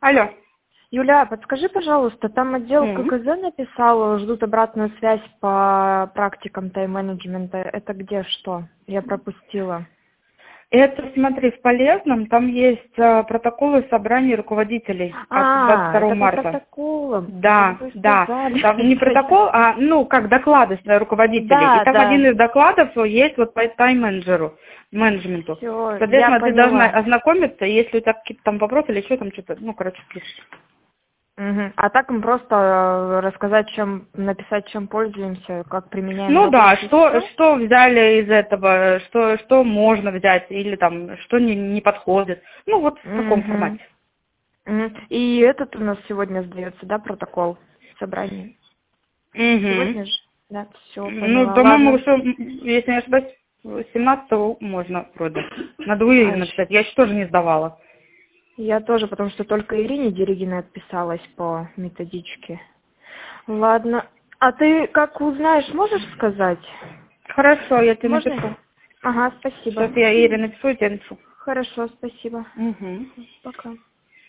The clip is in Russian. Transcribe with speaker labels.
Speaker 1: Алло.
Speaker 2: Юля, подскажи, пожалуйста, там отдел ККЗ написал, ждут обратную связь по практикам тайм-менеджмента. Это где что? Я пропустила.
Speaker 1: Это, смотри, в полезном, там есть протоколы собраний руководителей от 22
Speaker 2: это
Speaker 1: марта.
Speaker 2: по протоколам.
Speaker 1: Да, да. Там не протокол, а, как доклады руководителей.
Speaker 2: Да,
Speaker 1: и там
Speaker 2: да.
Speaker 1: один из докладов есть вот по тайм-менеджменту.
Speaker 2: Всё,
Speaker 1: Соответственно,
Speaker 2: я
Speaker 1: ты должна
Speaker 2: поняла.
Speaker 1: ознакомиться, если у тебя какие-то там вопросы или что там, что-то, слушай.
Speaker 2: Мгм. А так им просто рассказать, написать, чем пользуемся, как применяем в
Speaker 1: Ну да,
Speaker 2: работе. Всё?
Speaker 1: что взяли из этого, что можно взять, или там, что не подходит. Ну вот в таком
Speaker 2: Мгм.
Speaker 1: формате.
Speaker 2: Мгм. И этот у нас сегодня сдается, да, протокол собрания?
Speaker 1: Угу.
Speaker 2: Сегодня же? Да, все,
Speaker 1: Ну,
Speaker 2: поняла.
Speaker 1: по-моему,
Speaker 2: Ладно.
Speaker 1: что, если не ошибаюсь, 17-го можно вроде. Надо у Ирины
Speaker 2: А
Speaker 1: написать. Я еще тоже не сдавала.
Speaker 2: я тоже, потому что только Ирине Дерегиной отписалась по методичке. Ладно. А ты как узнаешь, можешь сказать?
Speaker 1: Хорошо, я тебе
Speaker 2: Можно?
Speaker 1: напишу.
Speaker 2: Ага, спасибо.
Speaker 1: Сейчас я Ире напишу, и тебе напишу.
Speaker 2: Хорошо, спасибо.
Speaker 1: Угу.
Speaker 2: Пока.